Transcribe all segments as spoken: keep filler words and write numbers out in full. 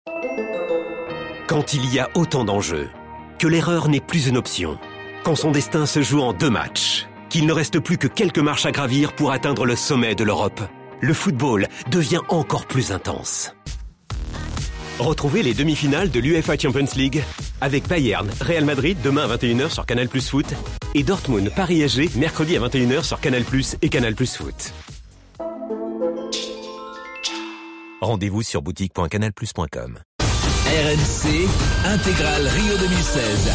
Quand il y a autant d'enjeux, que l'erreur n'est plus une option, quand son destin se joue en deux matchs, qu'il ne reste plus que quelques marches à gravir pour atteindre le sommet de l'Europe, le football devient encore plus intense. Retrouvez les demi-finales de l'UEFA Champions League avec Bayern, Real Madrid demain à vingt et une heures sur Canal Plus Foot et Dortmund, Paris S G mercredi à vingt et une heures sur Canal Plus et Canal Plus Foot. Rendez-vous sur boutique point canal plus point com. R M C Intégral Rio deux mille seize.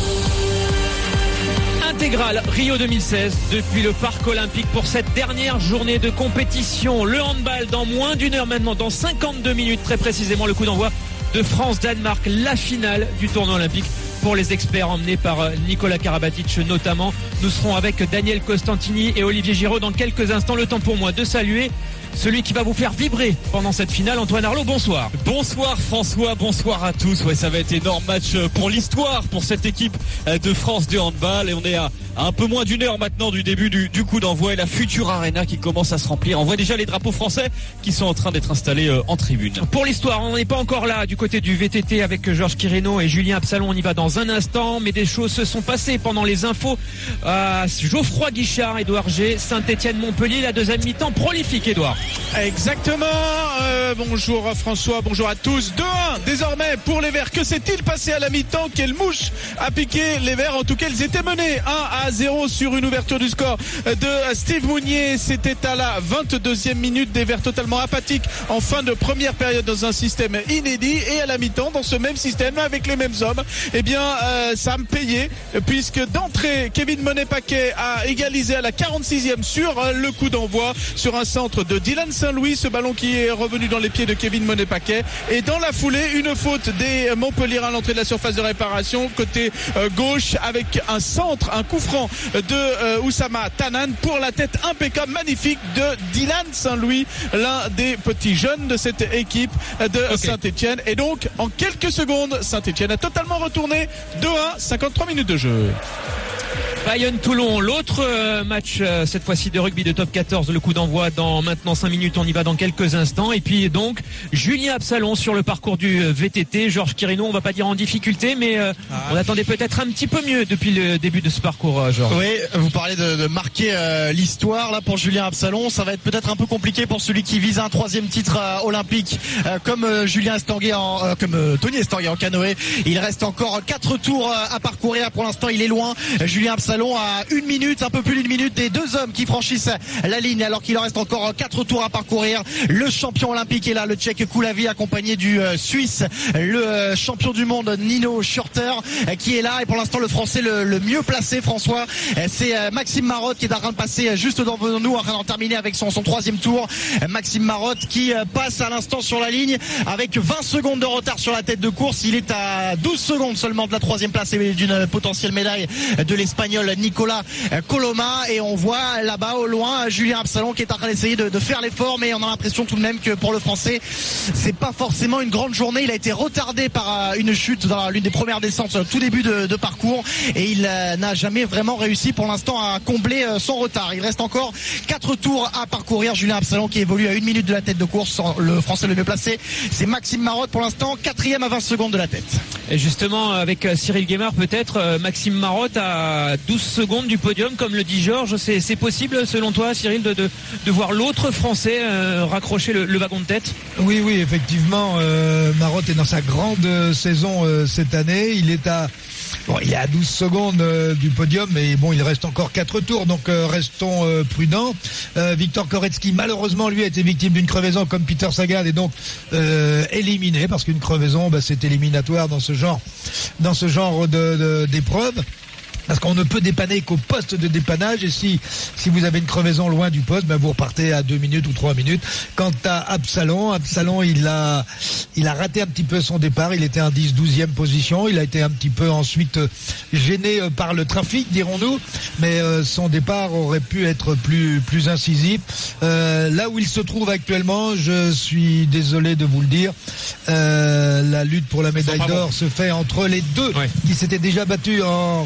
Intégral Rio deux mille seize depuis le Parc Olympique pour cette dernière journée de compétition. Le handball dans moins d'une heure maintenant, dans cinquante-deux minutes très précisément, le coup d'envoi de France-Danemark, la finale du tournoi olympique pour les experts emmenés par Nicolas Karabatic notamment. Nous serons avec Daniel Costantini et Olivier Giraud dans quelques instants. Le temps pour moi de saluer celui qui va vous faire vibrer pendant cette finale. Antoine Arlot, bonsoir. Bonsoir François, bonsoir à tous. Ouais, ça va être énorme match pour l'histoire pour cette équipe de France de handball. Et on est à, à un peu moins d'une heure maintenant du début du, du coup d'envoi et la future arena qui commence à se remplir. On voit déjà les drapeaux français qui sont en train d'être installés euh, en tribune. Pour l'histoire, on n'est pas encore là du côté du V T T avec Georges Quirino et Julien Absalon. On y va dans un instant, mais des choses se sont passées pendant les infos. Euh, Geoffroy Guichard, Édouard G, Saint-Étienne-Montpellier, la deuxième mi-temps prolifique, Édouard. Exactement, euh, bonjour François, bonjour à tous. deux un désormais pour les Verts. Que s'est-il passé à la mi-temps? Quelle mouche a piqué les Verts? En tout cas, ils étaient menés un à zéro sur une ouverture du score de Steve Mounier. C'était à la vingt-deuxième minute, des Verts totalement apathiques en fin de première période dans un système inédit. Et à la mi-temps, dans ce même système, avec les mêmes hommes, eh bien euh, ça a payé, puisque d'entrée, Kevin Monet-Paquet a égalisé à la quarante-sixième sur euh, le coup d'envoi, sur un centre de Dylan Saint-Louis, ce ballon qui est revenu dans les pieds de Kevin Monet-Paquet. Et dans la foulée, une faute des Montpellier à l'entrée de la surface de réparation, côté euh, gauche, avec un centre, un coup franc de euh, Oussama Tanan pour la tête impeccable, magnifique de Dylan Saint-Louis, l'un des petits jeunes de cette équipe de okay. Saint-Étienne. Et donc, en quelques secondes, Saint-Étienne a totalement retourné deux un, cinquante-trois minutes de jeu. Bayonne-Toulon, l'autre euh, match euh, cette fois-ci de rugby de top quatorze, le coup d'envoi dans maintenant cinq minutes, on y va dans quelques instants. Et puis donc Julien Absalon sur le parcours du euh, V T T, Georges Quirino, on va pas dire en difficulté, mais euh, ah. on attendait peut-être un petit peu mieux depuis le début de ce parcours, euh, Georges. Oui, vous parlez de, de marquer euh, l'histoire là pour Julien Absalon, ça va être peut-être un peu compliqué pour celui qui vise un troisième titre euh, olympique, euh, comme euh, Julien Estanguet en, euh, comme euh, Tony Estanguet en canoë. Il reste encore quatre tours euh, à parcourir. Pour l'instant, il est loin. Julien Absalon à une minute, un peu plus d'une minute des deux hommes qui franchissent la ligne, alors qu'il en reste encore quatre tours à parcourir. Le champion olympique est là, le Tchèque Koulavi, accompagné du euh, Suisse, le euh, champion du monde Nino Schurter, euh, qui est là. Et pour l'instant, le Français le, le mieux placé, François, euh, c'est euh, Maxime Marotte qui est en train de passer juste devant nous, en train d'en terminer avec son, son troisième tour. Euh, Maxime Marotte qui euh, passe à l'instant sur la ligne avec vingt secondes de retard sur la tête de course. Il est à douze secondes seulement de la troisième place et d'une potentielle médaille de l'Espagnol Nicolas Coloma. Et on voit là-bas au loin Julien Absalon qui est en train d'essayer de, de faire l'effort, mais on a l'impression tout de même que pour le Français c'est pas forcément une grande journée. Il a été retardé par une chute dans l'une des premières descentes tout début de, de parcours, et il euh, n'a jamais vraiment réussi pour l'instant à combler euh, son retard. Il reste encore quatre tours à parcourir. Julien Absalon qui évolue à une minute de la tête de course. Le Français le mieux placé, c'est Maxime Marotte, pour l'instant quatrième à vingt secondes de la tête. Et justement avec Cyril Guémard, peut-être Maxime Marotte à douze secondes du podium, comme le dit Georges. C'est, c'est possible selon toi, Cyril, de, de, de voir l'autre Français euh, raccrocher le, le wagon de tête? Oui, oui, effectivement, euh, Marotte est dans sa grande saison euh, cette année. Il est à Bon, il est à douze secondes euh, du podium, mais bon, il reste encore quatre tours, donc euh, restons euh, prudents. Euh, Victor Koretsky, malheureusement, lui a été victime d'une crevaison comme Peter Sagan, et donc euh, éliminé, parce qu'une crevaison, bah, c'est éliminatoire dans ce genre, dans ce genre de, de, d'épreuve. Parce qu'on ne peut dépanner qu'au poste de dépannage, et si si vous avez une crevaison loin du poste, ben vous repartez à deux minutes ou trois minutes. Quant à Absalon, Absalon il a il a raté un petit peu son départ, il était en dix douzième position, il a été un petit peu ensuite gêné par le trafic, dirons-nous, mais euh, son départ aurait pu être plus plus incisif. Euh, là où il se trouve actuellement, je suis désolé de vous le dire, euh, la lutte pour la médaille d'or se fait entre les deux, ouais, qui s'étaient déjà battus en, à Londres.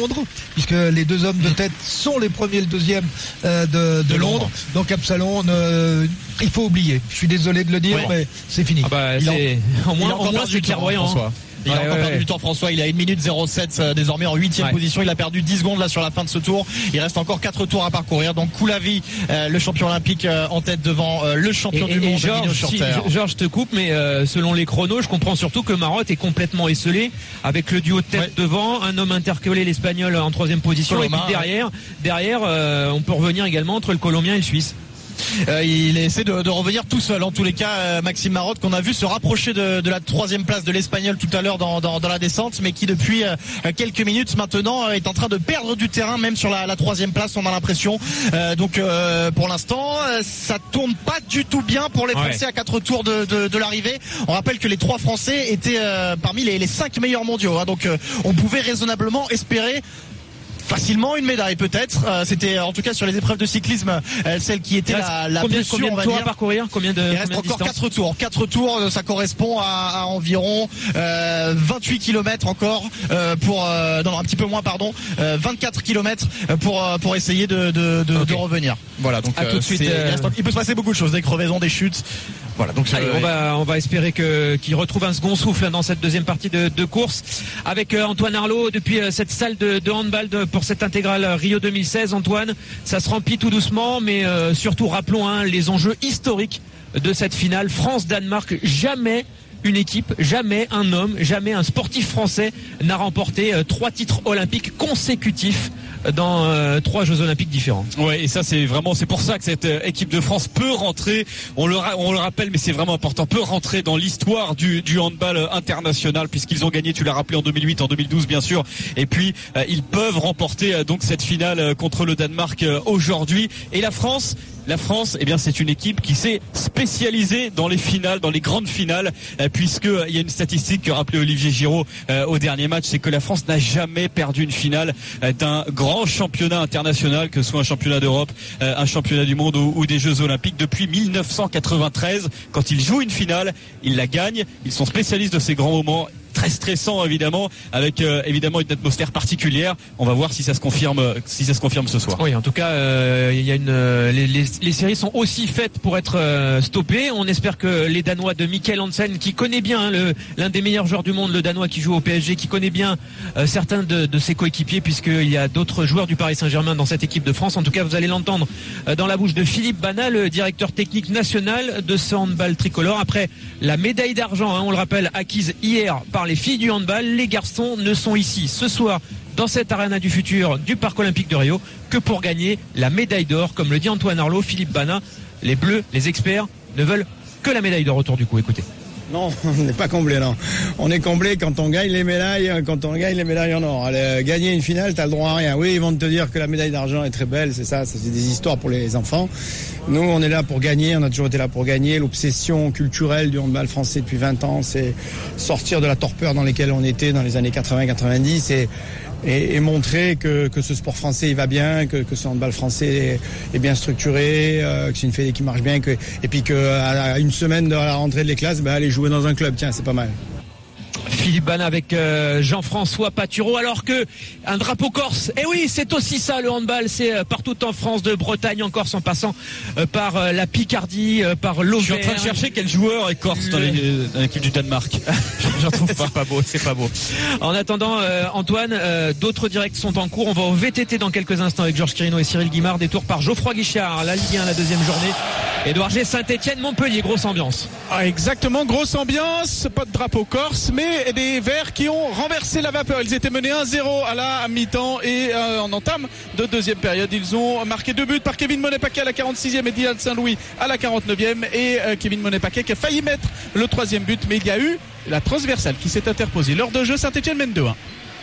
Londres, puisque les deux hommes de tête sont les premiers et le deuxième euh, de, de, de Londres. Londres. Donc Absalon, euh, il faut oublier. Je suis désolé de le dire, ouais. mais c'est fini. Ah bah, c'est... En... Au moins, au moins c'est clairvoyant. François. Il ouais, a encore ouais, perdu ouais. du temps, François. Il a une minute zéro sept euh, désormais en huitième ouais. position. Il a perdu dix secondes là sur la fin de ce tour. Il reste encore quatre tours à parcourir. Donc Koulavi, euh, le champion olympique euh, en tête devant euh, le champion et, du et monde. Georges, sur si, terre. Georges, je te coupe, mais euh, selon les chronos, je comprends surtout que Marotte est complètement esselé avec le duo de tête ouais. devant, un homme intercalé, l'Espagnol en troisième position, Coloma, et puis derrière, ouais. derrière, euh, on peut revenir également entre le Colombien et le Suisse. Euh, il essaie de, de revenir tout seul en tous les cas, euh, Maxime Marotte, qu'on a vu se rapprocher de, de la troisième place de l'Espagnol tout à l'heure dans, dans, dans la descente, mais qui depuis euh, quelques minutes maintenant euh, est en train de perdre du terrain, même sur la, la troisième place, on a l'impression. Euh, donc euh, pour l'instant euh, ça tourne pas du tout bien pour les Français ouais. à quatre tours de, de, de l'arrivée. On rappelle que les trois Français étaient euh, parmi les, les cinq meilleurs mondiaux, hein, donc euh, on pouvait raisonnablement espérer facilement une médaille peut-être. Euh, c'était en tout cas sur les épreuves de cyclisme euh, celle qui était la, la combien, plus sûre, combien on va de tours dire. à parcourir, combien de il reste combien de encore quatre tours. quatre tours, ça correspond à, à environ euh, vingt-huit kilomètres encore euh, pour euh, non un petit peu moins pardon, euh, vingt-quatre kilomètres pour euh, pour essayer de de, de, okay. de revenir. Voilà, donc à euh, tout de suite. Euh... Il peut se passer beaucoup de choses, des crevaisons, des chutes. Voilà, donc Allez, euh, on va on va espérer que qu'il retrouve un second souffle dans cette deuxième partie de, de course avec euh, Antoine Arlot depuis euh, cette salle de, de handball de, pour cette intégrale Rio deux mille seize. Antoine, ça se remplit tout doucement, mais euh, surtout rappelons hein, les enjeux historiques de cette finale France-Danemark. Jamais une équipe, jamais un homme, jamais un sportif français n'a remporté euh, trois titres olympiques consécutifs dans euh, trois Jeux Olympiques différents. Ouais, et ça c'est vraiment, c'est pour ça que cette euh, équipe de France peut rentrer. On le, on le rappelle, mais c'est vraiment important, peut rentrer dans l'histoire du, du handball euh, international puisqu'ils ont gagné. Tu l'as rappelé en deux mille huit, en deux mille douze bien sûr. Et puis euh, ils peuvent remporter euh, donc cette finale euh, contre le Danemark euh, aujourd'hui. Et la France. La France, eh bien, c'est une équipe qui s'est spécialisée dans les finales, dans les grandes finales, euh, puisque euh, il y a une statistique que rappelait Olivier Giraud euh, au dernier match, c'est que la France n'a jamais perdu une finale euh, d'un grand championnat international, que ce soit un championnat d'Europe, euh, un championnat du monde ou, ou des Jeux Olympiques depuis mille neuf cent quatre-vingt-treize. Quand ils jouent une finale, ils la gagnent. Ils sont spécialistes de ces grands moments. Très stressant évidemment, avec euh, évidemment une atmosphère particulière. On va voir si ça se confirme, si ça se confirme ce soir. Oui, en tout cas, euh, il y a une, euh, les, les, les séries sont aussi faites pour être euh, stoppées. On espère que les Danois de Mikkel Hansen, qui connaît bien hein, le, l'un des meilleurs joueurs du monde, le Danois qui joue au P S G, qui connaît bien euh, certains de, de ses coéquipiers, puisqu'il y a d'autres joueurs du Paris Saint-Germain dans cette équipe de France. En tout cas, vous allez l'entendre euh, dans la bouche de Philippe Bana, le directeur technique national de ce handball tricolore. Après la médaille d'argent, hein, on le rappelle, acquise hier par les filles du handball, les garçons ne sont ici ce soir dans cette arena du futur du Parc Olympique de Rio que pour gagner la médaille d'or. Comme le dit Antoine Arlot, Philippe Bana, les Bleus, les experts ne veulent que la médaille d'or autour du coup. Écoutez. Non, on n'est pas comblé, non. On est comblé quand on gagne les médailles, quand on gagne les médailles en or. Allez, gagner une finale, t'as le droit à rien. Oui, ils vont te dire que la médaille d'argent est très belle, c'est ça, c'est des histoires pour les enfants. Nous, on est là pour gagner, on a toujours été là pour gagner. L'obsession culturelle du handball français depuis vingt ans, c'est sortir de la torpeur dans laquelle on était dans les années quatre-vingts quatre-vingt-dix et Et, et montrer que, que ce sport français il va bien, que, que ce handball français est, est bien structuré, euh, que c'est une fédé qui marche bien, que, et puis qu'à une semaine de la rentrée de les classes, bah, aller jouer dans un club, tiens, c'est pas mal. Philippe Bana avec euh, Jean-François Patureau, alors que un drapeau corse, et oui c'est aussi ça le handball, c'est euh, partout en France, de Bretagne en Corse en passant euh, par euh, la Picardie, euh, par l'Auvergne. Je suis en train de chercher quel joueur est corse dans, les, dans l'équipe du Danemark. J'en trouve pas. C'est pas beau, c'est pas beau. En attendant euh, Antoine, euh, d'autres directs sont en cours. On va au V T T dans quelques instants avec Georges Quirino et Cyril Guimard, détour par Geoffroy Guichard, la Ligue un, la deuxième journée. Édouard G, Saint-Etienne, Montpellier, grosse ambiance. Ah, exactement, grosse ambiance, pas de drapeau corse, mais des Verts qui ont renversé la vapeur. Ils étaient menés un zéro à la mi-temps et euh, en entame de deuxième période. Ils ont marqué deux buts par Kevin Monet-Paquet à la quarante-sixième et Dylan Saint-Louis à la quarante-neuvième. Et euh, Kevin Monet-Paquet qui a failli mettre le troisième but, mais il y a eu la transversale qui s'est interposée. L'heure de jeu, Saint-Etienne mène deux un.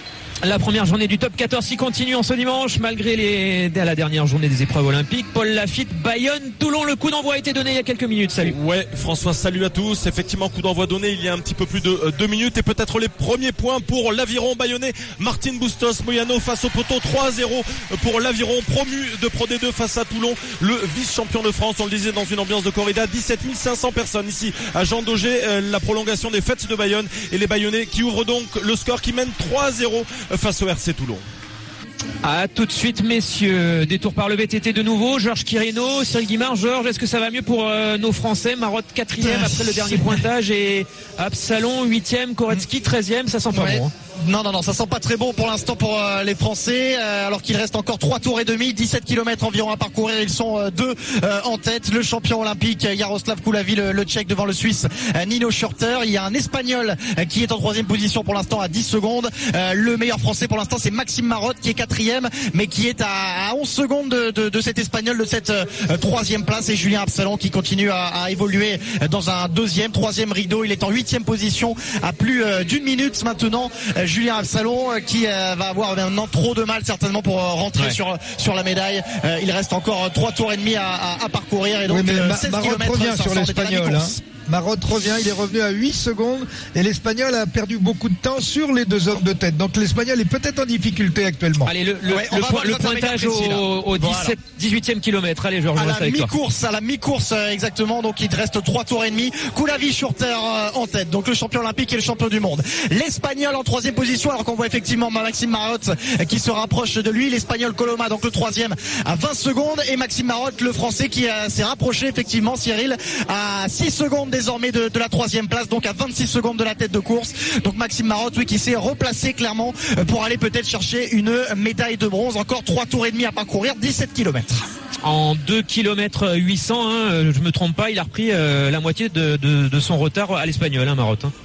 La première journée du top quatorze qui continue en ce dimanche malgré les à la dernière journée des épreuves olympiques. Paul Lafitte, Bayonne, Toulon. Le coup d'envoi a été donné il y a quelques minutes. Salut. Ouais, François, salut à tous. Effectivement, coup d'envoi donné il y a un petit peu plus de euh, deux minutes et peut-être les premiers points pour l'aviron bayonnais. Martin Bustos Moyano face au poteau, trois à zéro pour l'aviron promu de Pro D deux face à Toulon, le vice-champion de France. On le disait dans une ambiance de corrida, dix-sept mille cinq cents personnes ici à Jean Daugé. Euh, la prolongation des fêtes de Bayonne et les Bayonnais qui ouvrent donc le score, qui mène trois à zéro face au R C Toulon. À tout de suite, messieurs. Détour par le V T T de nouveau. Georges Quirino, Cyril Guimard. Georges, est-ce que ça va mieux pour euh, nos Français? Marotte quatrième après le dernier pointage et Absalon huitième, Koretsky treizième. Ça sent pas ouais. bon. Hein. Non, non, non, ça sent pas très bon pour l'instant pour euh, les Français, euh, alors qu'il reste encore trois tours et demi, dix-sept kilomètres environ à parcourir. Ils sont euh, deux euh, en tête. Le champion olympique Jaroslav Kulavi, le, le Tchèque devant le Suisse euh, Nino Schurter. Il y a un Espagnol euh, qui est en troisième position pour l'instant à dix secondes. Euh, le meilleur Français pour l'instant, c'est Maxime Marotte qui est quatrième, mais qui est à, à onze secondes de, de, de cet Espagnol, de cette euh, troisième place. Et Julien Absalon qui continue à, à évoluer dans un deuxième, troisième rideau. Il est en huitième position à plus euh, d'une minute maintenant. Euh, Julien Absalon euh, qui euh, va avoir maintenant trop de mal certainement pour euh, rentrer ouais. sur sur la médaille. Euh, il reste encore trois tours et demi à, à, à parcourir et donc oui, mais euh, Ma- seize Marotte kilomètres revient sur l'Espagnol. Marotte revient, il est revenu à huit secondes et l'Espagnol a perdu beaucoup de temps sur les deux hommes de tête. Donc l'Espagnol est peut-être en difficulté actuellement. Allez, le, le, ouais, le, point, le pointage au, au dix-sept, dix-huitième kilomètre. Allez, je rejoins ça avec toi. À la mi-course, à la mi-course exactement. Donc il te reste trois tours et demi. Kulavi Schurter euh, en tête. Donc le champion olympique et le champion du monde. L'Espagnol en troisième position, alors qu'on voit effectivement Maxime Marotte euh, qui se rapproche de lui. L'Espagnol Coloma, donc le troisième à vingt secondes. Et Maxime Marotte, le Français, qui euh, s'est rapproché effectivement, Cyril, à six secondes désormais de, de la troisième place, donc à vingt-six secondes de la tête de course. Donc Maxime Marotte, oui, qui s'est replacé clairement pour aller peut-être chercher une médaille de bronze. Encore trois tours et demi à parcourir, dix-sept kilomètres. En deux kilomètres huit cents, hein, je me trompe pas, il a repris euh, la moitié de, de, de son retard à l'Espagnol, hein, Marotte. Hein.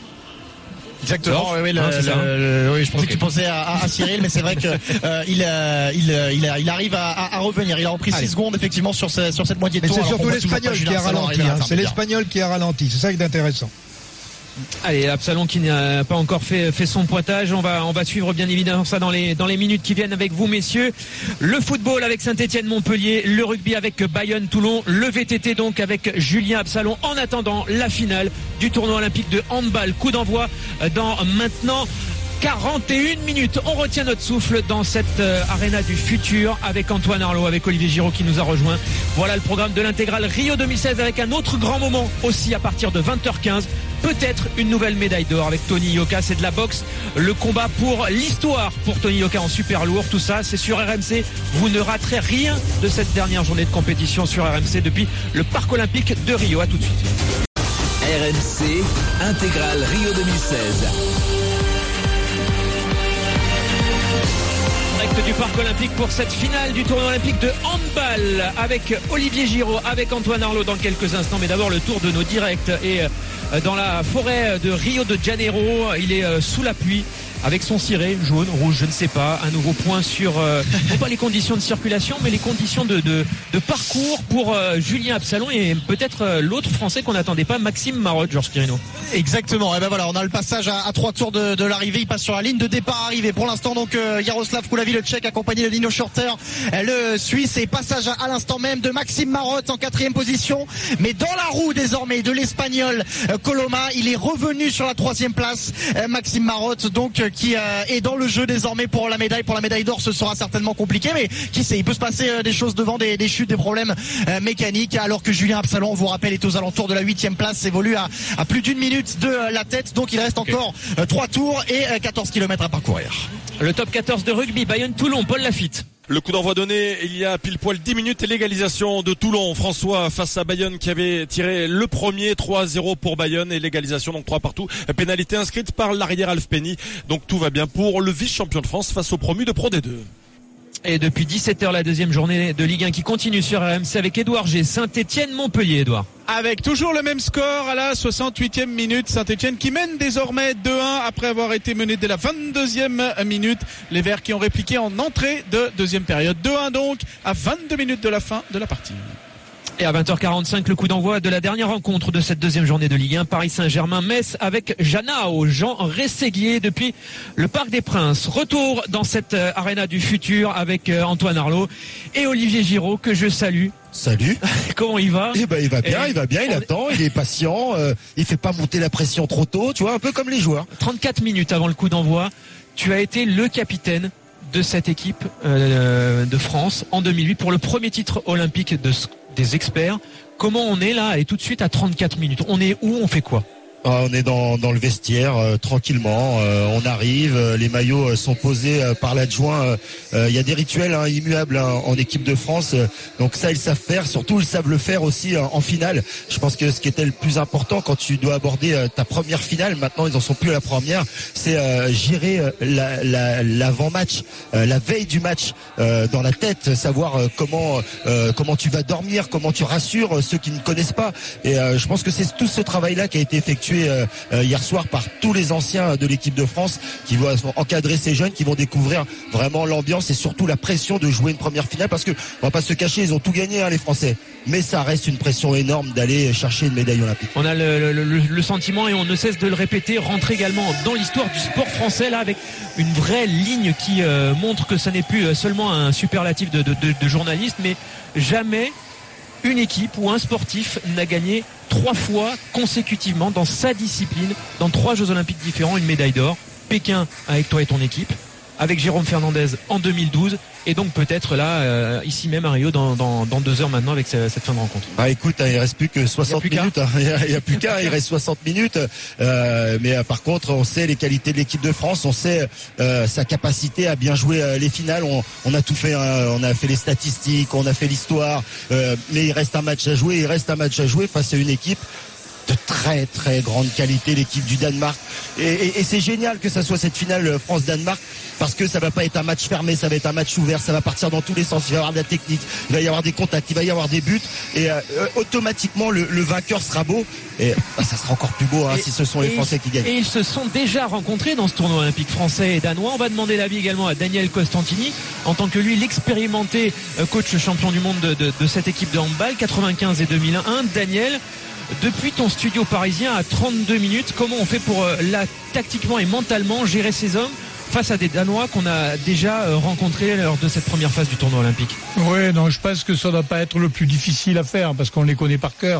Exactement, oui, oui, le, ah, le, ça, le, oui, je pensais okay. que tu pensais à, à, à Cyril, mais c'est vrai que euh, il, euh, il, il, il arrive à, à revenir. Il a repris six secondes effectivement sur, ce, sur cette moitié de tour. Mais c'est surtout l'Espagnol qui a ralenti. Hein, c'est l'Espagnol qui a ralenti. C'est ça qui est intéressant. Allez, Absalon qui n'a pas encore fait, fait son pointage. On va, on va suivre bien évidemment ça dans les, dans les minutes qui viennent avec vous, messieurs. Le football avec Saint-Étienne-Montpellier, le rugby avec Bayonne-Toulon, le V T T donc avec Julien Absalon. En attendant la finale du tournoi olympique de handball. Coup d'envoi dans maintenant quarante et une minutes. On retient notre souffle dans cette euh, arena du futur avec Antoine Arlot, avec Olivier Giraud qui nous a rejoint. Voilà le programme de l'intégrale Rio deux mille seize avec un autre grand moment aussi à partir de vingt heures quinze. Peut-être une nouvelle médaille d'or avec Tony Yoka. C'est de la boxe. Le combat pour l'histoire pour Tony Yoka en super lourd. Tout ça, c'est sur R M C. Vous ne raterez rien de cette dernière journée de compétition sur R M C depuis le Parc Olympique de Rio. À tout de suite. R M C, intégrale Rio deux mille seize. Du Parc Olympique pour cette finale du tournoi olympique de handball avec Olivier Giraud, avec Antoine Arlot dans quelques instants. Mais d'abord le tour de nos directs et dans la forêt de Rio de Janeiro, il est sous la pluie avec son ciré jaune, rouge, je ne sais pas. Un nouveau point sur euh, non pas les conditions de circulation, mais les conditions de, de, de parcours pour euh, Julien Absalon et peut-être euh, l'autre Français qu'on n'attendait pas, Maxime Marotte, Georges Quirino. Exactement. Et ben voilà, on a le passage à, à trois tours de, de l'arrivée. Il passe sur la ligne de départ arrivée. Pour l'instant, donc euh, Jaroslav Kulavi, le Tchèque, accompagné de Nino Schurter, le Suisse, et passage à, à l'instant même de Maxime Marotte en quatrième position. Mais dans la roue désormais de l'Espagnol euh, Coloma, il est revenu sur la troisième place. Euh, Maxime Marotte, donc euh, qui euh, est dans le jeu désormais pour la médaille. Pour la médaille d'or, ce sera certainement compliqué, mais qui sait, il peut se passer euh, des choses devant, des, des chutes, des problèmes euh, mécaniques. Alors que Julien Absalon, on vous rappelle, est aux alentours de la huitième place, évolue à, à plus d'une minute de euh, la tête. Donc il reste encore euh, trois tours et euh, quatorze kilomètres à parcourir. Le top quatorze de rugby, Bayonne-Toulon, Paul Lafitte. Le coup d'envoi donné il y a pile poil dix minutes et l'égalisation de Toulon. François face à Bayonne qui avait tiré le premier, trois à zéro pour Bayonne, et l'égalisation donc trois partout. Pénalité inscrite par l'arrière Alf Penny. Donc tout va bien pour le vice-champion de France face au promu de Pro D deux. Et depuis dix-sept heures, la deuxième journée de Ligue un qui continue sur R M C avec Édouard G. Saint-Étienne-Montpellier, Édouard. Avec toujours le même score à la soixante-huitième minute. Saint-Étienne qui mène désormais deux un après avoir été mené dès la vingt-deuxième minute. Les Verts qui ont répliqué en entrée de deuxième période. deux un donc à vingt-deux minutes de la fin de la partie. Et à vingt heures quarante-cinq, le coup d'envoi de la dernière rencontre de cette deuxième journée de Ligue un, Paris Saint-Germain-Metz avec Janao, Jean Rességuier depuis le Parc des Princes. Retour dans cette euh, arena du futur avec euh, Antoine Arlot et Olivier Giraud que je salue. Salut. Comment il va? Eh ben, il va bien, et il va bien, il on... attend, il est patient, euh, il fait pas monter la pression trop tôt, tu vois, un peu comme les joueurs. trente-quatre minutes avant le coup d'envoi, tu as été le capitaine de cette équipe euh, de France en deux mille huit pour le premier titre olympique de, des experts. Comment on est là? Allez, tout de suite à trente-quatre minutes. On est où? On fait quoi? Ah, on est dans, dans le vestiaire euh, tranquillement, euh, on arrive, euh, les maillots euh, sont posés euh, par l'adjoint, il euh, euh, y a des rituels hein, immuables hein, en équipe de France, euh, donc ça ils savent faire, surtout ils savent le faire aussi hein, en finale. Je pense que ce qui était le plus important quand tu dois aborder euh, ta première finale, maintenant ils en sont plus à la première, c'est euh, gérer euh, la, la, l'avant-match, euh, la veille du match euh, dans la tête, savoir euh, comment euh, comment tu vas dormir, comment tu rassures euh, ceux qui ne connaissent pas, et euh, je pense que c'est tout ce travail-là qui a été effectué Euh, euh, hier soir par tous les anciens de l'équipe de France qui vont encadrer ces jeunes, qui vont découvrir vraiment l'ambiance et surtout la pression de jouer une première finale, parce que on va pas se cacher, ils ont tout gagné hein, les Français, mais ça reste une pression énorme d'aller chercher une médaille olympique. On a le, le, le, le sentiment, et on ne cesse de le répéter, rentrer également dans l'histoire du sport français là, avec une vraie ligne qui euh, montre que ça n'est plus seulement un superlatif de, de, de, de journaliste, mais jamais une équipe ou un sportif n'a gagné trois fois consécutivement dans sa discipline, dans trois Jeux Olympiques différents, une médaille d'or. Pékin avec toi et ton équipe, avec Jérôme Fernandez en deux mille douze, et donc peut-être là, euh, ici même à Rio, dans, dans, dans deux heures maintenant avec cette, cette fin de rencontre. Bah écoute, hein, il reste plus que soixante minutes, hein. il n'y a, a plus qu'à, il reste soixante minutes, euh, mais euh, par contre on sait les qualités de l'équipe de France, on sait euh, sa capacité à bien jouer euh, les finales, on, on a tout fait, hein. On a fait les statistiques, on a fait l'histoire, euh, mais il reste un match à jouer, il reste un match à jouer face à une équipe de très très grande qualité, l'équipe du Danemark, et, et, et c'est génial que ça soit cette finale France-Danemark, parce que ça va pas être un match fermé, ça va être un match ouvert, ça va partir dans tous les sens, il va y avoir de la technique, il va y avoir des contacts, il va y avoir des buts, et euh, automatiquement le, le vainqueur sera beau, et bah, ça sera encore plus beau hein, et, si ce sont les Français qui gagnent. Et ils se sont déjà rencontrés dans ce tournoi olympique français et danois. On va demander l'avis également à Daniel Costantini, en tant que lui l'expérimenté coach champion du monde de, de, de cette équipe de handball quatre-vingt-quinze et deux mille un. Daniel, depuis ton studio parisien à trente-deux minutes, comment on fait pour euh, là, tactiquement et mentalement gérer ces hommes face à des Danois qu'on a déjà euh, rencontrés lors de cette première phase du tournoi olympique? Oui, non, je pense que ça ne doit pas être le plus difficile à faire, parce qu'on les connaît par cœur.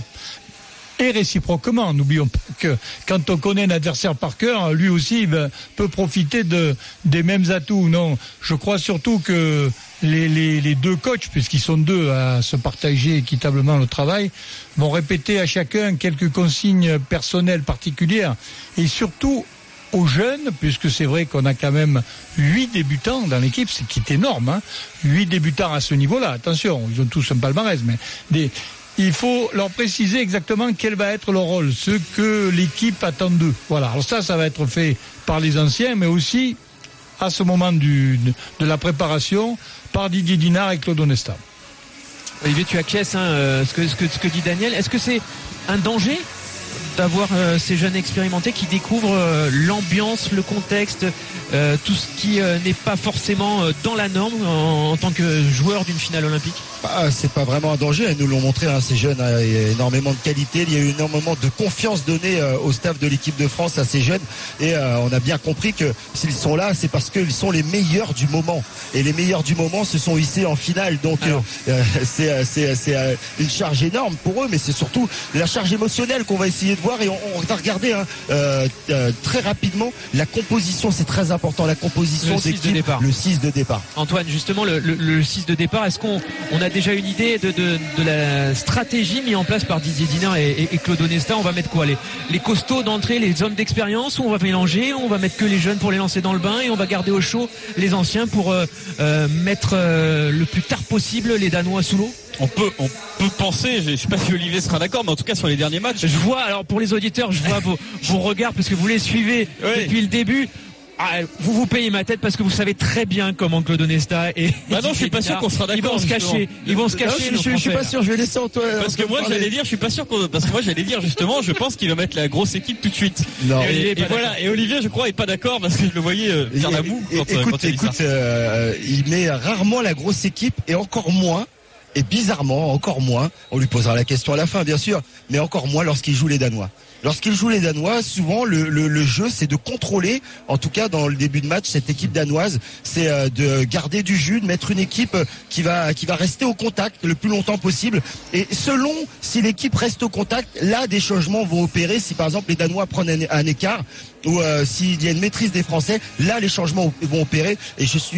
Et réciproquement, n'oublions pas que quand on connaît un adversaire par cœur, lui aussi il peut profiter de, des mêmes atouts. Non, je crois surtout que les, les, les deux coachs, puisqu'ils sont deux à se partager équitablement le travail, vont répéter à chacun quelques consignes personnelles particulières, et surtout aux jeunes, puisque c'est vrai qu'on a quand même huit débutants dans l'équipe, ce qui est énorme, hein. Huit débutants à ce niveau-là, attention, ils ont tous un palmarès, mais des... il faut leur préciser exactement quel va être leur rôle, ce que l'équipe attend d'eux. Voilà. Alors ça, ça va être fait par les anciens, mais aussi à ce moment du, de la préparation par Didier Dinard et Claude Onesta. Olivier, tu acquiesces hein, ce, que, ce, que, ce que dit Daniel. Est-ce que c'est un danger d'avoir euh, ces jeunes expérimentés qui découvrent euh, l'ambiance, le contexte, euh, tout ce qui euh, n'est pas forcément euh, dans la norme en, en tant que joueur d'une finale olympique? Ah, c'est pas vraiment un danger, ils nous l'ont montré, hein, ces jeunes, hein, il y a énormément de qualité, il y a eu énormément de confiance donnée euh, au staff de l'équipe de France à ces jeunes, et euh, on a bien compris que s'ils sont là, c'est parce qu'ils sont les meilleurs du moment, et les meilleurs du moment se sont hissés en finale, donc euh, euh, c'est, c'est, c'est euh, une charge énorme pour eux, mais c'est surtout la charge émotionnelle qu'on va essayer de voir, et on, on va regarder hein, euh, euh, très rapidement la composition, c'est très important, la composition d'équipe, le six de départ. Antoine, justement, le, le, le six de départ, est-ce qu'on on a déjà une idée de, de, de la stratégie mise en place par Didier Dinard et, et, et Claude Onesta? On va mettre quoi, les, les costauds d'entrée, les hommes d'expérience, ou on va mélanger, on va mettre que les jeunes pour les lancer dans le bain, et on va garder au chaud les anciens pour euh, euh, mettre euh, le plus tard possible les Danois sous l'eau? On peut, on peut penser, je ne sais pas si Olivier sera d'accord, mais en tout cas sur les derniers matchs. Je vois, alors pour les auditeurs, je vois vos, vos regards, parce que vous les suivez oui. depuis le début. Ah, vous vous payez ma tête parce que vous savez très bien comment Claude Onesta et bah non, je suis pas sûr qu'on sera d'accord. Ils vont se cacher, ils vont se cacher. Non, je, je, je suis pas sûr, je vais laisser Antoine. Parce que moi j'allais dire, je suis pas sûr qu'on, parce que moi j'allais dire justement, je pense qu'il va mettre la grosse équipe tout de suite. Non. Et, et, et voilà. Et Olivier, je crois, est pas d'accord parce que je le voyais euh, faire la moue quand, écoute, quand il écoute, dit ça. Euh, il met rarement la grosse équipe, et encore moins. Et bizarrement, encore moins, on lui posera la question à la fin bien sûr, mais encore moins lorsqu'il joue les Danois. Lorsqu'il joue les Danois, souvent le, le, le jeu c'est de contrôler, en tout cas dans le début de match, cette équipe danoise, c'est euh, de garder du jus, de mettre une équipe qui va qui va rester au contact le plus longtemps possible. Et selon si l'équipe reste au contact, là des changements vont opérer. Si par exemple les Danois prennent un, un écart, ou euh, s'il y a une maîtrise des Français, là les changements vont opérer. Et je suis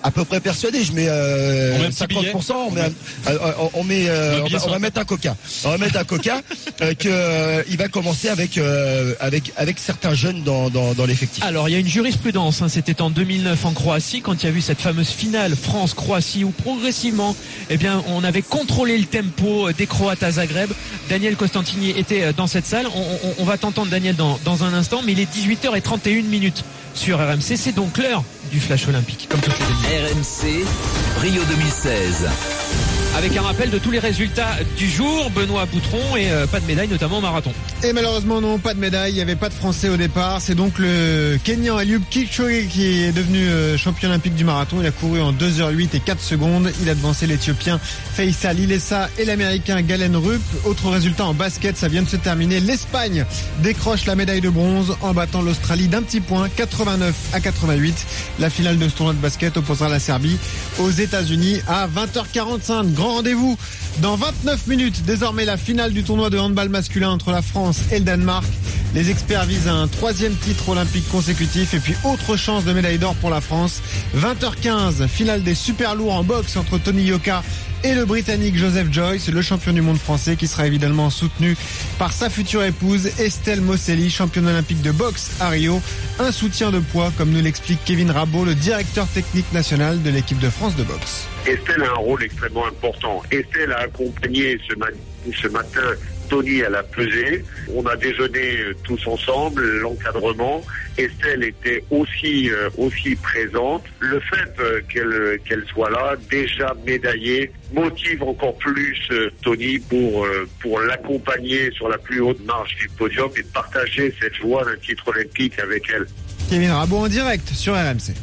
à peu près persuadé. Je mets euh, on met cinquante pour cent. On met, un, on, met euh, on, va, on va mettre un coca. On va mettre un coca euh, que euh, il va commencer avec euh, avec avec certains jeunes dans dans, dans l'effectif. Alors il y a une jurisprudence. Hein, c'était en deux mille neuf en Croatie quand il y a eu cette fameuse finale France-Croatie où progressivement, eh bien, on avait contrôlé le tempo des Croates à Zagreb. Daniel Costantini était dans cette salle. On, on, on va t'entendre, Daniel, dans, dans un instant, mais il est dix-huit heures trente et une minutes sur R M C. C'est donc l'heure du flash olympique, comme toutes les demi-heures. R M C, Rio deux mille seize. Avec un rappel de tous les résultats du jour, Benoît Boutron, et euh, pas de médaille, notamment au marathon. Et malheureusement non, pas de médaille, il n'y avait pas de Français au départ. C'est donc le Kenyan Eliud Kipchoge qui est devenu euh, champion olympique du marathon. Il a couru en deux heures huit et quatre secondes. Il a devancé l'Éthiopien Faisal Ilessa et l'Américain Galen Rupp. Autre résultat en basket, ça vient de se terminer. L'Espagne décroche la médaille de bronze en battant l'Australie d'un petit point, quatre-vingt-neuf à quatre-vingt-huit. La finale de ce tournoi de basket opposera la Serbie aux États-Unis à vingt heures quarante-cinq. Grand rendez-vous dans vingt-neuf minutes. Désormais la finale du tournoi de handball masculin entre la France et le Danemark. Les experts visent un troisième titre olympique consécutif et puis autre chance de médaille d'or pour la France. vingt heures quinze, finale des super lourds en boxe entre Tony Yoka et le Britannique Joseph Joyce, le champion du monde français qui sera évidemment soutenu par sa future épouse Estelle Mosselli, championne olympique de boxe à Rio. Un soutien de poids, comme nous l'explique Kevin Rabault, le directeur technique national de l'équipe de France de boxe. Estelle a un rôle extrêmement important. Estelle a accompagné ce, ma- ce matin Tony à la pesée. On a déjeuné tous ensemble, l'encadrement. Estelle était aussi euh, aussi présente. Le fait euh, qu'elle qu'elle soit là, déjà médaillée, motive encore plus euh, Tony pour euh, pour l'accompagner sur la plus haute marche du podium et partager cette joie d'un titre olympique avec elle. Kevin Rabault en direct sur R M C.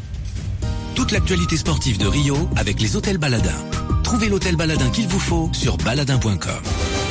Toute l'actualité sportive de Rio avec les hôtels Baladin. Trouvez l'hôtel Baladin qu'il vous faut sur baladin point com.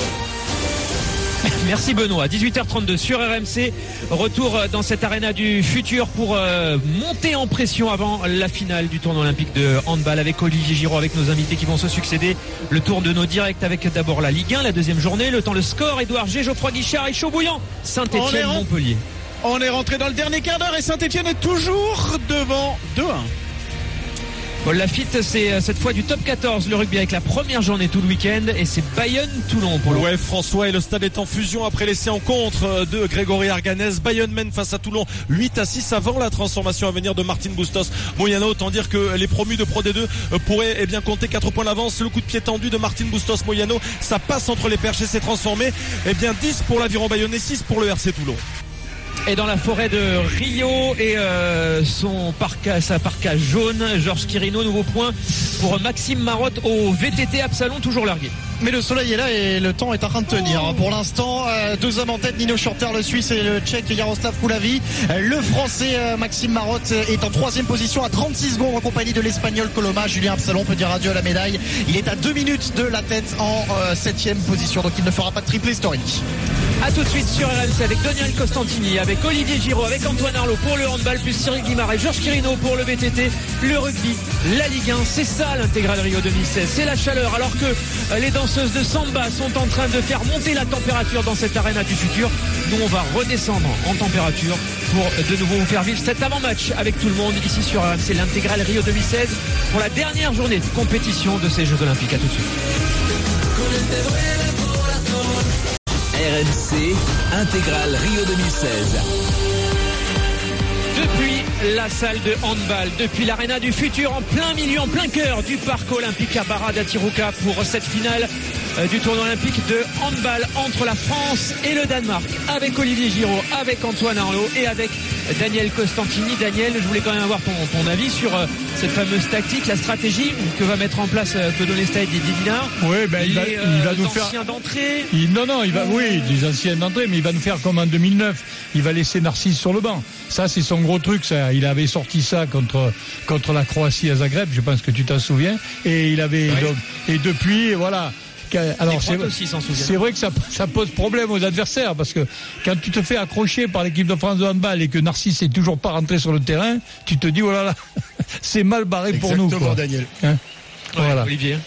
Merci Benoît. dix-huit heures trente-deux sur R M C. Retour dans cette arena du futur pour euh, monter en pression avant la finale du tournoi olympique de handball avec Olivier Giraud, avec nos invités qui vont se succéder. Le tour de nos directs avec d'abord la Ligue un, la deuxième journée. Le temps, le score, Édouard G, Geoffroy Guichard et chaud bouillant. Saint-Etienne, Montpellier. On est rentré dans le dernier quart d'heure et Saint-Etienne est toujours devant deux un. Paul Lafitte, c'est cette fois du top quatorze, le rugby avec la première journée tout le week-end et c'est Bayonne-Toulon pour le Ouais, François, et le stade est en fusion après l'essai en contre de Grégory Arganez. Bayonne mène face à Toulon huit à six avant la transformation à venir de Martin Bustos Moyano. Autant dire que les promus de Pro D deux pourraient eh bien compter quatre points d'avance. Le coup de pied tendu de Martin Bustos Moyano, ça passe entre les perches et s'est transformé. Eh bien dix pour l'Aviron Bayonnais, six pour le R C Toulon. Et dans la forêt de Rio et euh, son parka, sa parka jaune, Georges Quirino, nouveau point pour Maxime Marotte au V T T Absalon, toujours largué. Mais le soleil est là et le temps est en train de tenir. Oh. Pour l'instant, euh, deux hommes en tête, Nino Schurter, le Suisse, et le Tchèque Jaroslav Koulavi. Euh, le Français euh, Maxime Marotte est en troisième position à trente-six secondes en compagnie de l'Espagnol Coloma. Julien Absalon peut dire adieu à la médaille. Il est à deux minutes de la tête en euh, septième position, donc il ne fera pas de triplé historique. A tout de suite sur R M C avec Daniel Costantini, avec Olivier Giraud, avec Antoine Arlot pour le handball, plus Cyril Guimarães, Georges Quirino pour le V T T, le rugby, la Ligue un. C'est ça l'intégrale Rio deux mille seize, c'est la chaleur, alors que les danseuses de samba sont en train de faire monter la température dans cette arena du futur. Nous on va redescendre en température pour de nouveau vous faire vivre cet avant-match avec tout le monde ici sur R M C, l'intégrale Rio deux mille seize pour la dernière journée de compétition de ces Jeux Olympiques. À tout de suite. R M C, intégrale Rio deux mille seize. Depuis la salle de handball, depuis l'arena du futur, en plein milieu, en plein cœur du parc olympique à Barra da Tijuca pour cette finale du tournoi olympique de handball entre la France et le Danemark, avec Olivier Giraud, avec Antoine Arlot et avec Daniel Costantini. Daniel, je voulais quand même avoir ton, ton avis sur euh, cette fameuse tactique, la stratégie que va mettre en place euh, Pedro Nesta et Didier Dinard. Oui, ben il, va, les, il va euh, nous faire d'entrée. Il, non, non, il va, oui, les anciens d'entrée, mais il va nous faire comme en deux mille neuf. Il va laisser Narcisse sur le banc. Ça, c'est son gros truc. Ça, il avait sorti ça contre contre la Croatie à Zagreb. Je pense que tu t'en souviens. Et il avait oui. donc, et depuis, voilà. Alors c'est, aussi, c'est vrai que ça, ça pose problème aux adversaires parce que quand tu te fais accrocher par l'équipe de France de handball et que Narcisse n'est toujours pas rentré sur le terrain, tu te dis oh là là, c'est mal barré Exactement, pour nous. Quoi. Daniel. Hein ouais, voilà. Olivier.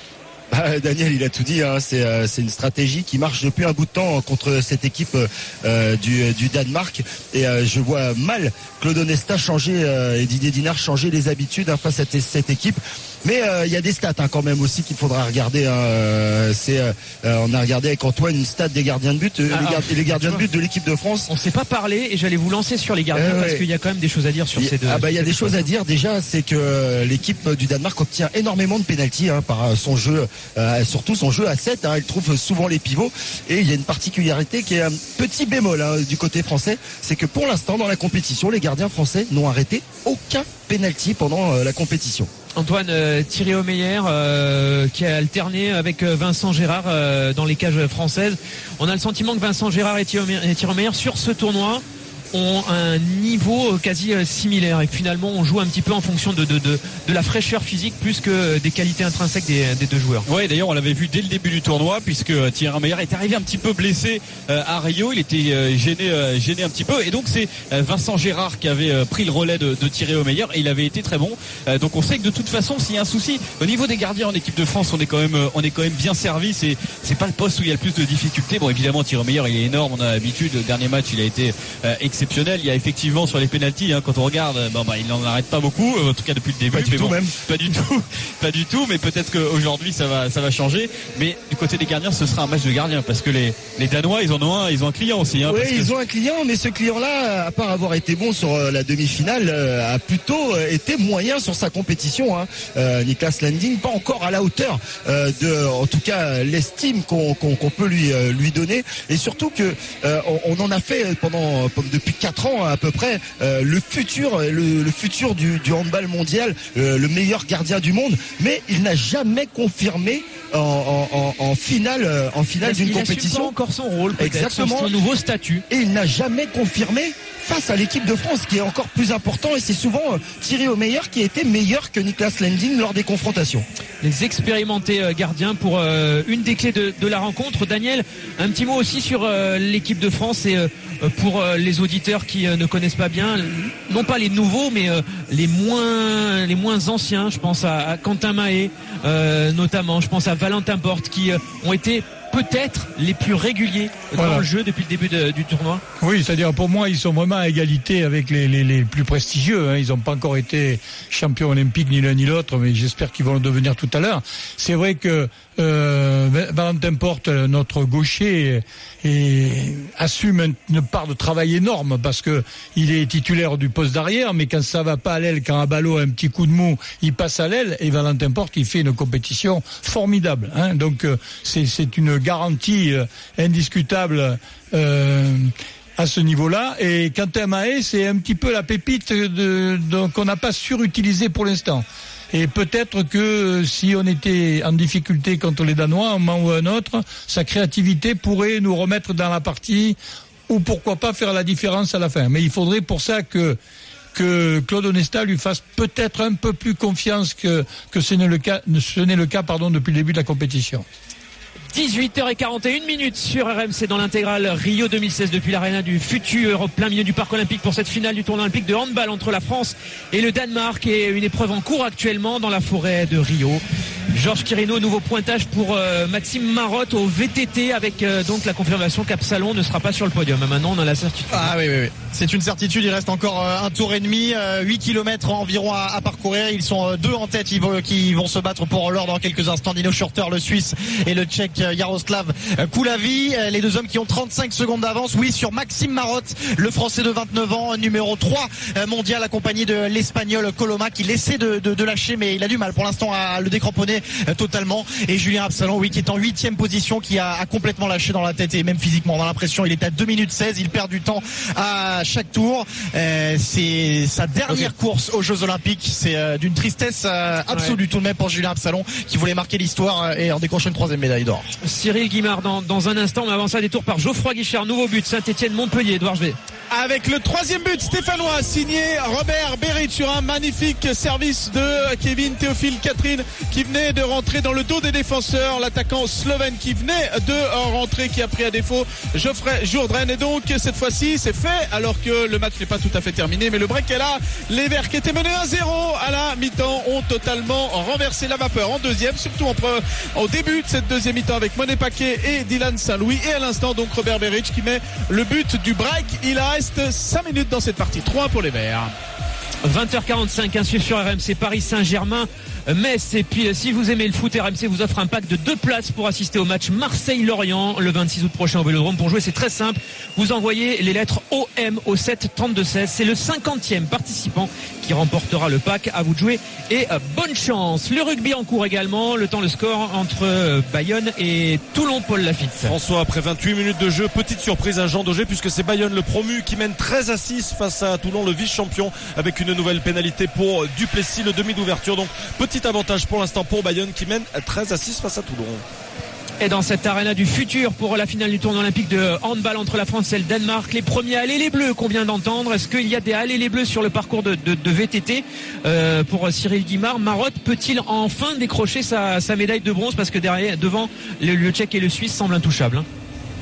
Bah, Daniel, il a tout dit. Hein. C'est, euh, c'est une stratégie qui marche depuis un bout de temps contre cette équipe euh, du, du Danemark. Et euh, je vois mal Claude Onesta changer euh, et Didier Dinard changer les habitudes hein, face à t- cette équipe. Mais il euh, y a des stats hein, quand même aussi qu'il faudra regarder. Hein. C'est, euh, on a regardé avec Antoine une stat des gardiens de but, euh, Alors, les, gar- les gardiens de but de l'équipe de France. On ne s'est pas parlé et j'allais vous lancer sur les gardiens euh, parce ouais. qu'il y a quand même des choses à dire sur il, ces deux. Ah bah il y a des choses à dire. Déjà, c'est que l'équipe du Danemark obtient énormément de pénaltys hein, par son jeu, euh, surtout son jeu à sept. Hein, il trouve souvent les pivots et il y a une particularité qui est un petit bémol hein, du côté français, c'est que pour l'instant dans la compétition, les gardiens français n'ont arrêté aucun pénalty pendant euh, la compétition. Antoine, euh, Thierry Omeyer euh, qui a alterné avec euh, Vincent Gérard euh, dans les cages françaises. On a le sentiment que Vincent Gérard et Thierry Omeyer sur ce tournoi ont un niveau quasi similaire et que finalement on joue un petit peu en fonction de, de, de, de la fraîcheur physique plus que des qualités intrinsèques des, des deux joueurs. Ouais, d'ailleurs on l'avait vu dès le début du tournoi puisque Thierry Omeyer est arrivé un petit peu blessé euh, à Rio, il était euh, gêné, euh, gêné un petit peu et donc c'est euh, Vincent Gérard qui avait euh, pris le relais de, de Thierry Omeyer et il avait été très bon. Euh, donc on sait que de toute façon s'il y a un souci au niveau des gardiens en équipe de France, on est quand même, on est quand même bien servi. C'est, c'est pas le poste où il y a le plus de difficultés. Bon évidemment Thierry Omeyer il est énorme, on a l'habitude. Le dernier match il a été euh, exceptionnel. Il y a effectivement sur les pénaltys hein, quand on regarde bon, bah, il n'en arrête pas beaucoup en tout cas depuis le début pas du mais tout bon, même pas du tout pas du tout mais peut-être qu'aujourd'hui ça va ça va changer mais du côté des gardiens ce sera un match de gardiens parce que les, les Danois ils en ont un ils ont un client aussi hein, oui parce ils que... ont un client mais ce client là à part avoir été bon sur euh, la demi-finale euh, a plutôt euh, été moyen sur sa compétition hein. euh, Niklas Landin pas encore à la hauteur euh, de en tout cas l'estime qu'on, qu'on, qu'on peut lui, euh, lui donner et surtout que euh, on, on en a fait pendant depuis quatre ans à peu près euh, le futur le, le futur du, du handball mondial euh, le meilleur gardien du monde mais il n'a jamais confirmé en, en, en, en finale en finale d'une il compétition pas encore son rôle exactement son nouveau statut et il n'a jamais confirmé face à l'équipe de France qui est encore plus important et c'est souvent euh, Thierry Omeyer qui a été meilleur que Niklas Landin lors des confrontations. Les expérimentés euh, gardiens pour euh, une des clés de, de la rencontre. Daniel, un petit mot aussi sur euh, l'équipe de France et euh, pour euh, les auditeurs qui euh, ne connaissent pas bien, non pas les nouveaux mais euh, les moins les moins anciens. Je pense à, à Quentin Mahé euh, notamment, je pense à Valentin Porte qui euh, ont été peut-être les plus réguliers voilà. dans le jeu depuis le début de, du tournoi. Oui, c'est-à-dire pour moi ils sont vraiment à égalité avec les, les, les plus prestigieux hein. Ils n'ont pas encore été champions olympiques ni l'un ni l'autre mais j'espère qu'ils vont le devenir tout à l'heure. C'est vrai que euh, Valentin Porte, notre gaucher, et assume une, une part de travail énorme parce que il est titulaire du poste d'arrière mais quand ça va pas à l'aile, quand un ballot a un petit coup de mou il passe à l'aile et Valentin Porte il fait une compétition formidable hein. Donc euh, c'est, c'est une garantie euh, indiscutable euh, à ce niveau-là et Quentin Mahé c'est un petit peu la pépite de, de, qu'on n'a pas surutilisé pour l'instant. Et peut-être que si on était en difficulté contre les Danois, un moment ou un autre, sa créativité pourrait nous remettre dans la partie ou pourquoi pas faire la différence à la fin. Mais il faudrait pour ça que que Claude Onesta lui fasse peut-être un peu plus confiance que que ce n'est le cas, ce n'est le cas pardon depuis le début de la compétition. dix-huit heures quarante et une minutes sur R M C dans l'intégrale Rio deux mille seize depuis l'aréna du futur au plein milieu du parc olympique pour cette finale du tournoi olympique de handball entre la France et le Danemark et une épreuve en cours actuellement dans la forêt de Rio. Georges Quirino, nouveau pointage pour euh, Maxime Marotte au V T T avec euh, donc la confirmation qu'Absalon ne sera pas sur le podium. Maintenant on a la certitude. Ah oui, oui, oui. C'est une certitude, il reste encore euh, un tour et demi, euh, huit kilomètres environ à, à parcourir. Ils sont euh, deux en tête, ils vont, qui vont se battre pour l'or dans quelques instants. Dino Schurter, le Suisse, et le Tchèque Jaroslav Koulavi. Les deux hommes qui ont trente-cinq secondes d'avance, oui, sur Maxime Marotte, le Français de vingt-neuf ans, numéro trois mondial, accompagné de l'Espagnol Coloma qui essaie de, de, de lâcher, mais il a du mal pour l'instant à le décramponner totalement. Et Julien Absalon, oui, qui est en huitième position, qui a, a complètement lâché dans la tête et même physiquement. On a l'impression, il est à deux minutes seize, il perd du temps à chaque tour. Euh, c'est sa dernière okay. course aux Jeux Olympiques. C'est euh, d'une tristesse euh, absolue ouais. tout de même pour Julien Absalon qui voulait marquer l'histoire euh, et en décrocher une troisième médaille d'or. Cyril Guimard dans, dans un instant, on avance à des tours par Geoffroy Guichard, nouveau but Saint-Etienne Montpellier. Edouard G. Avec le troisième but stéphanois signé Robert Berić sur un magnifique service de Kevin Théophile Catherine qui venait de rentrer dans le dos des défenseurs. L'attaquant slovène qui venait de rentrer, qui a pris à défaut Geoffrey Jourdain. Et donc cette fois-ci c'est fait alors que le match n'est pas tout à fait terminé. Mais le break est là. Les Verts qui étaient menés un zéro à la mi-temps ont totalement renversé la vapeur en deuxième. Surtout en pre- au début de cette deuxième mi-temps avec Monet Paquet et Dylan Saint-Louis. Et à l'instant donc Robert Berić qui met le but du break. Il reste cinq minutes dans cette partie. trois pour les Verts. vingt heures quarante-cinq, un suivi sur R M C Paris Saint-Germain Metz. Et puis si vous aimez le foot, R M C vous offre un pack de deux places pour assister au match Marseille-Lorient le vingt-six août prochain au Vélodrome. Pour jouer, c'est très simple, vous envoyez les lettres O M au sept trente-deux seize. C'est le cinquantième participant qui remportera le pack. À vous de jouer et bonne chance. Le rugby en cours également, le temps, le score entre Bayonne et Toulon. Paul Lafitte. François, après vingt-huit minutes de jeu, petite surprise à Jean Daugé puisque c'est Bayonne le promu qui mène treize à six face à Toulon le vice-champion, avec une nouvelle pénalité pour Duplessis, le demi d'ouverture. Donc petit avantage pour l'instant pour Bayonne qui mène treize à six face à Toulon. Et dans cette arena du futur pour la finale du tournoi olympique de handball entre la France et le Danemark, les premiers allées les bleus qu'on vient d'entendre. Est-ce qu'il y a des allées les bleus sur le parcours de, de, de V T T euh, pour Cyril Guimard? Marotte peut-il enfin décrocher sa, sa médaille de bronze, parce que derrière, devant le, le Tchèque et le Suisse semblent intouchables, hein.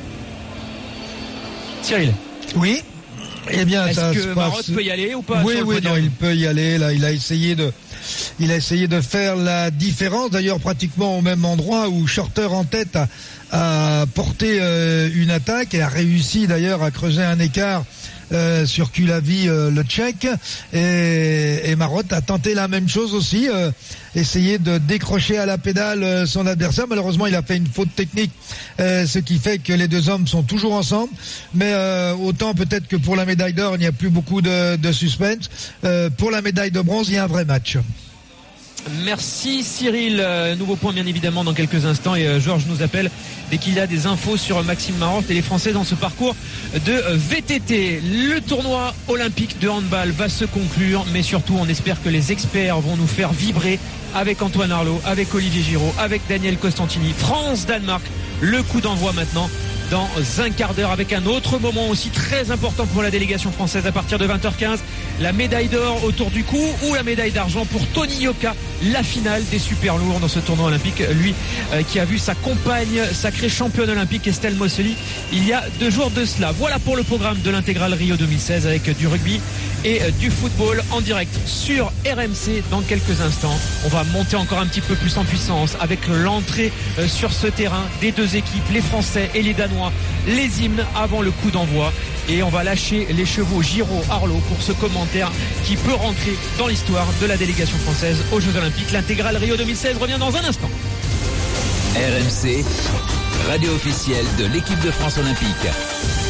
Cyril. Oui. Eh bien, est-ce ça que se passe... Marotte peut y aller ou pas? Oui, sur le oui, podium? non, il peut y aller. Là, il a essayé de, il a essayé de faire la différence. D'ailleurs, pratiquement au même endroit où Shorter en tête a, a porté euh, une attaque et a réussi d'ailleurs à creuser un écart euh, sur Kulavi, euh, le Tchèque. Et, et Marotte a tenté la même chose aussi, euh, essayer de décrocher à la pédale euh, son adversaire. Malheureusement, il a fait une faute technique, euh, ce qui fait que les deux hommes sont toujours ensemble. Mais euh, autant peut-être que pour la médaille d'or, il n'y a plus beaucoup de, de suspense. Euh, pour la médaille de bronze, il y a un vrai match. Merci Cyril. Euh, nouveau point bien évidemment dans quelques instants, et euh, Georges nous appelle dès qu'il y a des infos sur Maxime Marotte et les Français dans ce parcours de euh, V T T. Le tournoi olympique de handball va se conclure, mais surtout on espère que les experts vont nous faire vibrer avec Antoine Arlot, avec Olivier Giraud, avec Daniel Costantini. France-Danemark, le coup d'envoi maintenant dans un quart d'heure, avec un autre moment aussi très important pour la délégation française à partir de vingt heures quinze, la médaille d'or autour du cou ou la médaille d'argent pour Tony Yoka, la finale des super lourds dans ce tournoi olympique, lui euh, qui a vu sa compagne sacrée championne olympique Estelle Mosseli il y a deux jours de cela. Voilà pour le programme de l'intégral Rio deux mille seize avec du rugby et euh, du football en direct sur R M C. Dans quelques instants, on va monter encore un petit peu plus en puissance avec l'entrée euh, sur ce terrain des deux équipes, les Français et les Danois, les hymnes avant le coup d'envoi, et on va lâcher les chevaux Giraud Arlot pour ce commentaire qui peut rentrer dans l'histoire de la délégation française aux Jeux Olympiques. L'intégral Rio deux mille seize revient dans un instant. R M C, radio officielle de l'équipe de France olympique.